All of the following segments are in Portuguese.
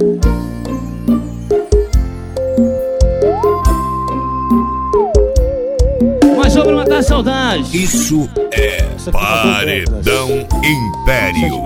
Mas só pra matar a saudade. Isso é Paredão Império.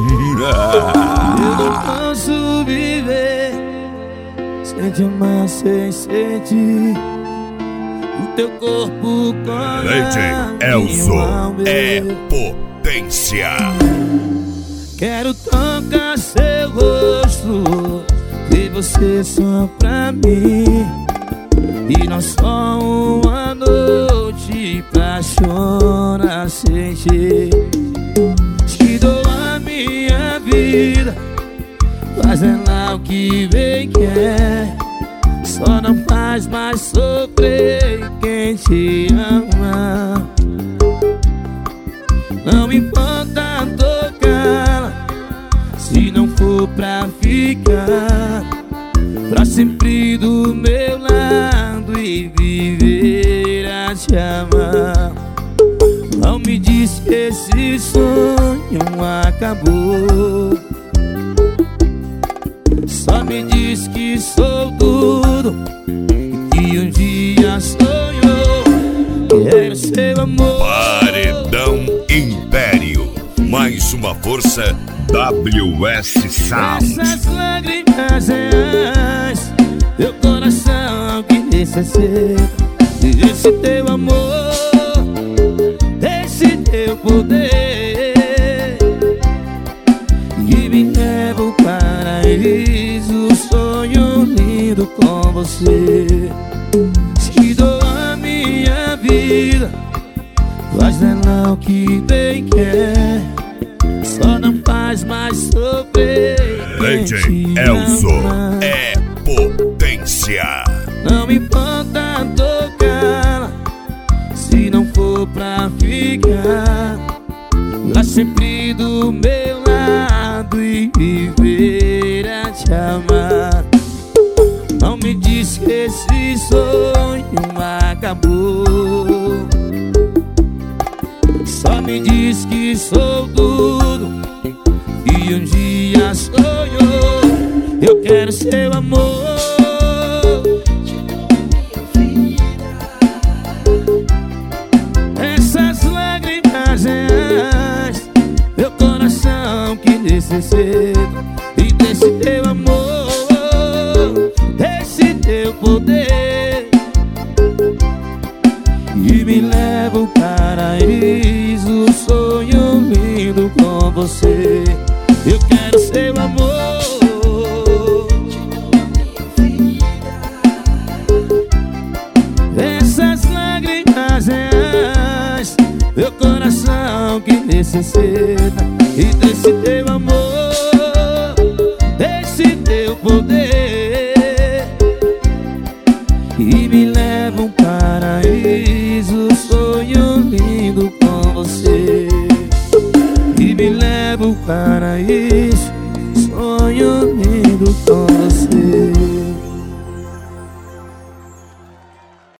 Eu não posso viver sem te amar, sem sentir o teu corpo com DJ Elzo é potência. Quero tocar seu rosto e você só pra mim. E não só uma noite pra chorar sem ti. Te dou a minha vida, fazendo lá o que bem quer. Só não faz mais sofrer quem te ama. Não importa tocar, se não for pra ficar pra sempre do meu lado e viver a te amar. Não me diz que esse sonho acabou, só me diz que sou tudo que um dia sonhou. Quero seu amor. Paredão Império, mais uma força WS Sound. Essas lágrimas reais, meu coração que necessita desse teu amor, desse teu poder, que me leva ao paraíso, sonho lindo com você. Te dou a minha vida, faz nela o que bem quer. Só não faz mais sofrer DJ Elzo é potência. Não importa tocar, se não for pra ficar pra sempre do meu lado e viver a te amar. Não me diz que esse sonho acabou, só me diz que sou tudo e um dia sonhou. Eu quero seu amor. Essas lágrimas reais, meu coração que necessita e desse teu amor, desse teu poder, e me leva ao paraíso, sonho lindo com você. Eu quero seu amor. Essas lágrimas reais, meu coração que necessita e desse teu amor, desse teu poder, e me leva um paraíso, sonho lindo com você. E me leva um paraíso, sonho lindo com você.